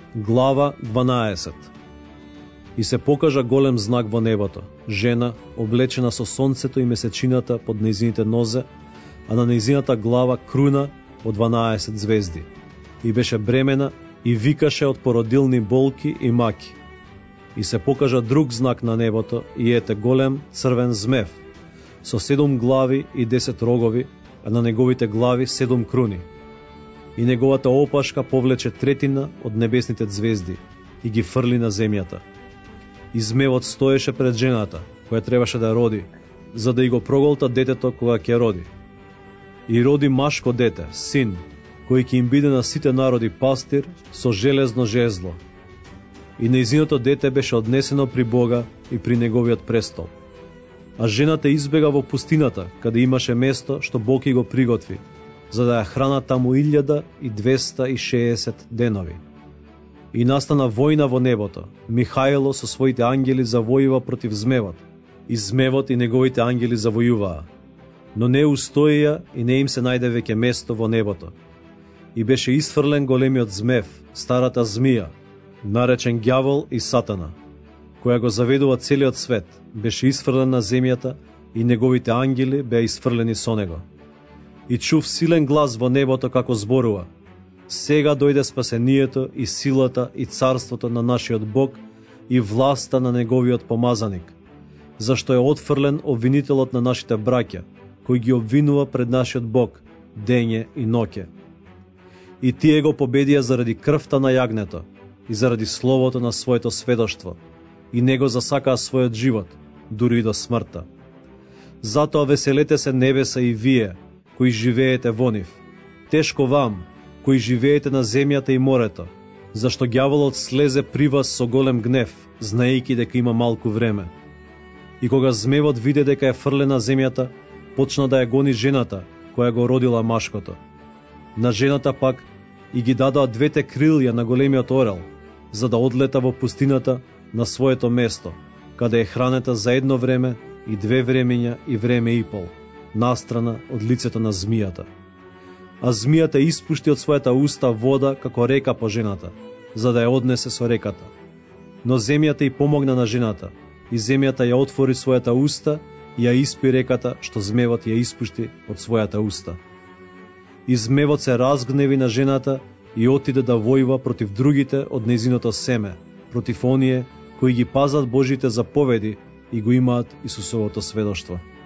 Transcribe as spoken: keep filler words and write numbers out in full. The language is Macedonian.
Глава дванаесет. И се покажа голем знак во небото, жена, облечена со сонцето и месечината под нејзините нозе, а на нејзината глава круна од дванаесет звезди. И беше бремена и викаше од породилни болки и маки. И се покажа друг знак на небото, и ете голем црвен змев, со седум глави и десет рогови, а на неговите глави седум круни. И неговата опашка повлече третина од небесните звезди и ги фрли на земјата. И змевот стоеше пред жената, која требаше да роди, за да и го проголта детето кога ќе роди. И роди машко дете, син, кој ќе им биде на сите народи пастир со железно жезло. И нејзиното дете беше однесено при Бога и при неговиот престол. А жената избега во пустината, каде имаше место што Бог и го приготви, за да ја храна таму илјада и двеста и шеесет денови. И настана војна во небото. Михајло со своите ангели завојува против змевот, и змевот и неговите ангели завојуваа. Но не устоија и не им се најде веќе место во небото. И беше исфрлен големиот змев, старата змија, наречен ѓавол и сатана, која го заведува целиот свет, беше исфрлен на земјата и неговите ангели беа исфрлени со него. И чув силен глас во небото како зборува: сега дојде спасението и силата и царството на нашиот Бог и власта на неговиот помазаник, зашто е отфрлен обвинителот на нашите браќа, кој ги обвинува пред нашиот Бог дење и ноќе. И тие го победија заради крвта на јагнето и заради словото на своето сведоштво, и него засакаа својот живот, дури и до смртта. Затоа веселете се небеса и вие, кои живеете во нив. Тешко вам, кои живеете на земјата и морето, зашто ѓаволот слезе при вас со голем гнев, знаејќи дека има малку време. И кога змевот виде дека е фрлена земјата, почна да ја гони жената, која го родила машкото. На жената пак и ги дадоа двете крилја на големиот орел, за да одлета во пустината на своето место, каде е хранета за едно време и две времења и време и пол, настрана од лицето на змијата. А змијата испушти од својата уста вода како река по жената, за да ја однесе со реката. Но земјата и помогна на жената, и земјата ја отвори својата уста и ја испи реката што змевот ја испушти од својата уста. И змевот се разгневи на жената и отиде да војува против другите од нејзиното семе, против оние кои ги пазат Божите заповеди и го имаат Исусовото сведоштво.